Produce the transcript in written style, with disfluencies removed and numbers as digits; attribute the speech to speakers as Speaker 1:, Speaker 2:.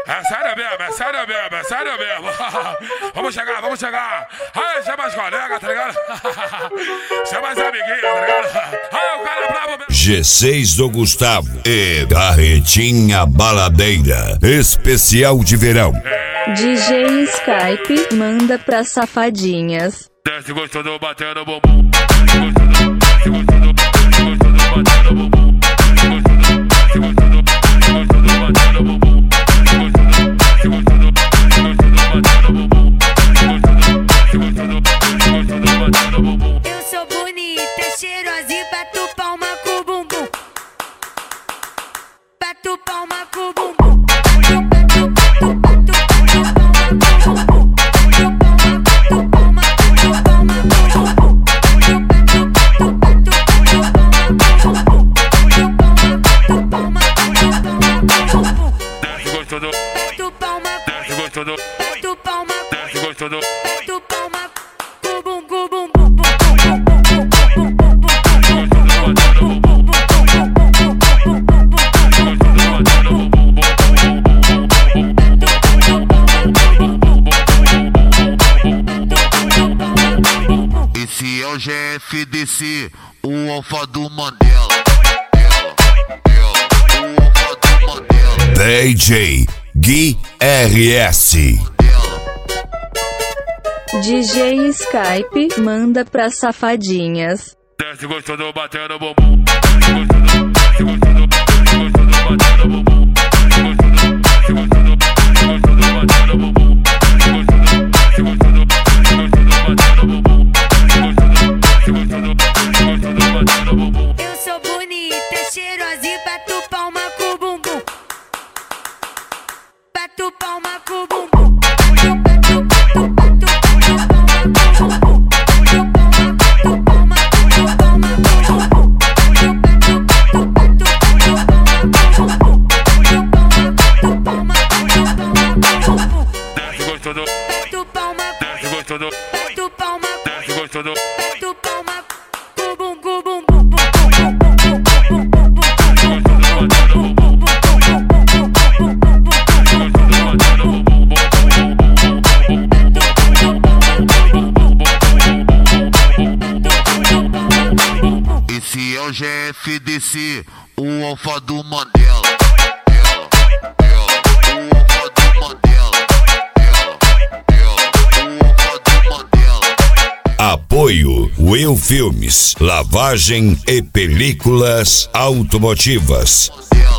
Speaker 1: É sério mesmo, é sério mesmo, é sério mesmo. Vamos chegar, vamos chegar. Aí, chama as colegas, tá ligado? Chama as amiguinhas, tá ligado? Aí, o cara bravo mesmo.
Speaker 2: G6 do Gustavo e Carretinha Baladeira, especial de verão.
Speaker 3: DJ Skype manda pra safadinhas.
Speaker 1: Desce gostoso batendo bumbum. Desce gostoso batendo bumbum. Desce gostoso batendo bumbum.
Speaker 4: Eu sou bonita, cheirosa, bato palma com o bumbum. Bato palma com o bumbum.
Speaker 1: Desce gostoso,
Speaker 4: Bato palma,
Speaker 1: desce gostoso,
Speaker 4: bato palma,
Speaker 1: desce gostoso.
Speaker 4: bato palma com o bumbum.
Speaker 5: Esse é o GFDC, o alfa do Mandela. O alfa do Mandela.
Speaker 2: DJ Gui RS.
Speaker 3: DJ Skype manda pra safadinhas.
Speaker 1: Desce gostoso batendo bumbum. Desce gostoso batendo bumbum. Desce gostoso batendo bumbum. Desce gostoso batendo bumbum.
Speaker 4: Eu sou bonita, cheirosa, bato palma com o bumbum. Bato palma com o bumbum.
Speaker 1: Desce gostoso,
Speaker 4: Bato palma,
Speaker 1: desce gostoso,
Speaker 4: bato palma,
Speaker 1: desce gostoso.
Speaker 4: bato palma com o bumbum.
Speaker 5: Esse é o GFDC, o alfa do Mandela. O alfa do Mandela. O alfa do Mandela.
Speaker 2: Apoio Will Filmes, lavagem e películas automotivas.
Speaker 5: Mandela.